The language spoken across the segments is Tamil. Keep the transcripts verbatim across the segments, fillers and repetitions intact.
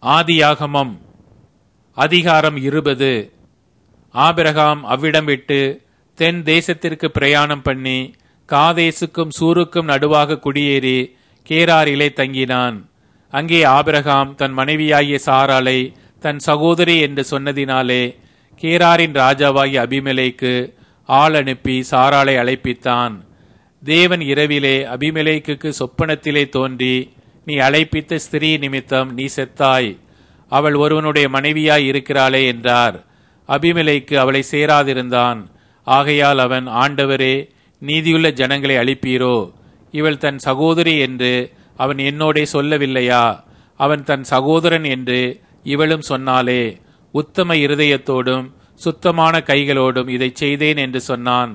ஆதியாகமம் அதிகாரம் இருபது. ஆபிரகாம் அவ்விடம் விட்டு தென் தேசத்திற்கு பிரயாணம் பண்ணி காதேசுக்கும் சூருக்கும் நடுவாக குடியேறி கேராரிலே தங்கினான். அங்கே ஆபிரகாம் தன் மனைவியாகிய சாராளை தன் சகோதரி என்று சொன்னதினாலே கேராரின் ராஜாவாகிய அபிமெலேக்கு ஆள் அனுப்பி சாராளை அழைப்பித்தான். தேவன் இரவிலே அபிமெலேக்குக்கு சொப்பனத்திலே தோன்றி, நீ அழைப்பித்த ஸ்திரீ நிமித்தம் நீ செத்தாய், அவள் ஒருவனுடைய மனைவியாய் இருக்கிறாளே என்றார். அபிமெலேக்கு அவளை சேராதிருந்தான். ஆகையால் அவன், ஆண்டவரே, நீதியுள்ள ஜனங்களை அழிப்பீரோ? இவள் தன் சகோதரி என்று அவன் என்னோடே சொல்லவில்லையா? அவன் தன் சகோதரன் என்று இவளும் சொன்னாலே. உத்தம இருதயத்தோடும் சுத்தமான கைகளோடும் இதை செய்தேன் என்று சொன்னான்.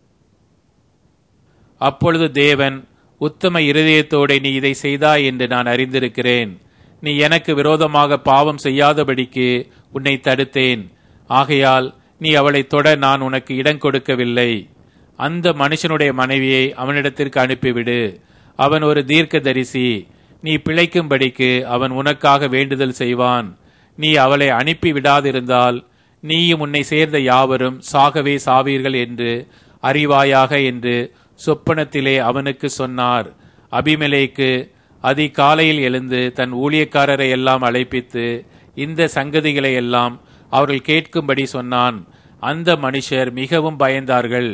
அப்பொழுது தேவன், உத்தம இருதயத்தோടെ நீ இதை செய்தாய் என்று நான் அறிந்திருக்கிறேன். நீ எனக்கு விரோதமாக பாவம் செய்யாதபடிக்கு உன்னை தடுத்தேன். ஆகையால் நீ அவளை தொட நான் உனக்கு இடம் கொடுக்கவில்லை. அந்த மனுஷனுடைய மனைவியை அவனிடத்திற்கு அனுப்பிவிடு. அவன் ஒரு தீர்க்கதரிசி. நீ பிழைக்கும்படிக்கு அவன் உனக்காக வேண்டுதல் செய்வான். நீ அவளை அனுப்பி விடாதிருந்தால் நீயும் உன்னை சேர்ந்த யாவரும் சாகவே சாவீர்கள் என்று அறிவாயாக என்று சொப்பனத்திலே அவனுக்கு சொன்னார். அபிமெலேக்கு அதிகாலையில் எழுந்து தன் ஊழியக்காரரை எல்லாம் அழைப்பித்து இந்த சங்கதிகளை எல்லாம் அவர்கள் கேட்கும்படி சொன்னான். அந்த மனுஷர் மிகவும் பயந்தார்கள்.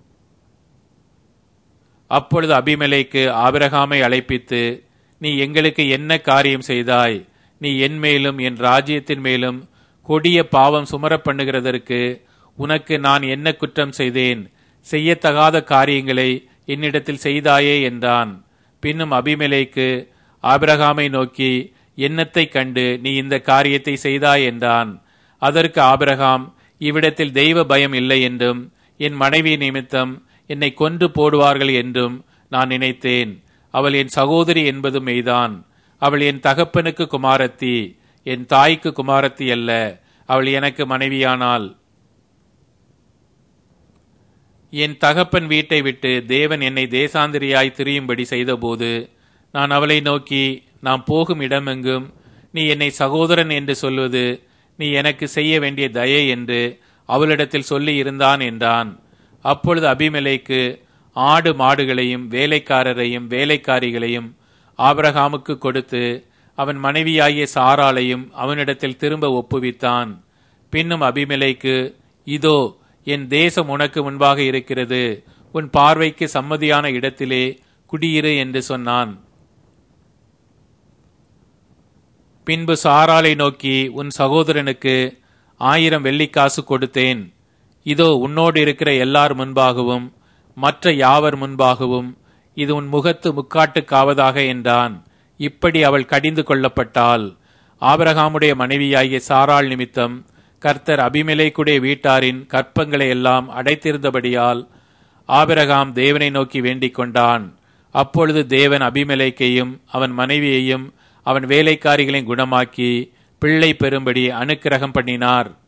அப்பொழுது அபிமெலேக்கு ஆபிரகாமை அழைப்பித்து, நீ எங்களுக்கு என்ன காரியம் செய்தாய்? நீ என் மேலும் என் ராஜ்யத்தின் மேலும் கொடிய பாவம் சுமர பண்ணுகிறதற்கு உனக்கு நான் என்ன குற்றம் செய்தேன்? செய்யத்தகாத காரியங்களை என்னிடத்தில் செய்தாயே என்றான். பின்னும் அபிமெலேக்கு ஆபிரகாமை நோக்கி, என்னத்தை கண்டு நீ இந்த காரியத்தை செய்தாய் என்றான். அதற்கு ஆபிரகாம், இவ்விடத்தில் தெய்வ பயம் இல்லை என்றும் என் மனைவி நிமித்தம் என்னை கொன்று போடுவார்கள் என்றும் நான் நினைத்தேன். அவள் என் சகோதரி என்பது மெய்தான். அவள் என் தகப்பனுக்கு குமாரத்தி, என் தாய்க்கு குமாரத்தி அல்ல. அவள் எனக்கு மனைவியானாள். என் தகப்பன் வீட்டை விட்டு தேவன் என்னை தேசாந்திரியாய் திரியும்படி செய்தபோது நான் அவளை நோக்கி, நாம் போகும் இடமெங்கும் நீ என்னை சகோதரன் என்று சொல்வது நீ எனக்கு செய்ய வேண்டிய தயை என்று அவளிடத்தில் சொல்லி இருந்தான் என்றான். அப்பொழுது அபிமெலேக்கு ஆடு மாடுகளையும் வேலைக்காரரையும் வேலைக்காரிகளையும் ஆபிரகாமுக்கு கொடுத்து அவன் மனைவியாகிய சாராளையும் அவனிடத்தில் திரும்ப ஒப்புவித்தான். பின்னும் அபிமெலேக்கு, இதோ என் தேசம் உனக்கு முன்பாக இருக்கிறது, உன் பார்வைக்கு சம்மதியான இடத்திலே குடியிரு என்று சொன்னான். பின்பு சாராளை நோக்கி, உன் சகோதரனுக்கு ஆயிரம் வெள்ளிக்காசு கொடுத்தேன். இதோ உன்னோடு இருக்கிற எல்லார் முன்பாகவும் மற்ற யாவர் முன்பாகவும் இது உன் முகத்து முக்காட்டுக்காவதாக என்றான். இப்படி அவள் கடிந்து கொள்ளப்பட்டாள். ஆபிரகாமுடைய மனைவியாகிய சாராள் நிமித்தம் கர்த்தர் அபிமெலேக்குடைய வீட்டாரின் கற்பங்களை எல்லாம் அடைத்திருந்தபடியால் ஆபிரகாம் தேவனை நோக்கி வேண்டிக் கொண்டான். அப்பொழுது தேவன் அபிமெலேக்கையும் அவன் மனைவியையும் அவன் வேலைக்காரிகளையும் குணமாக்கி பிள்ளை பெறும்படி அனுக்கிரகம் பண்ணினார்.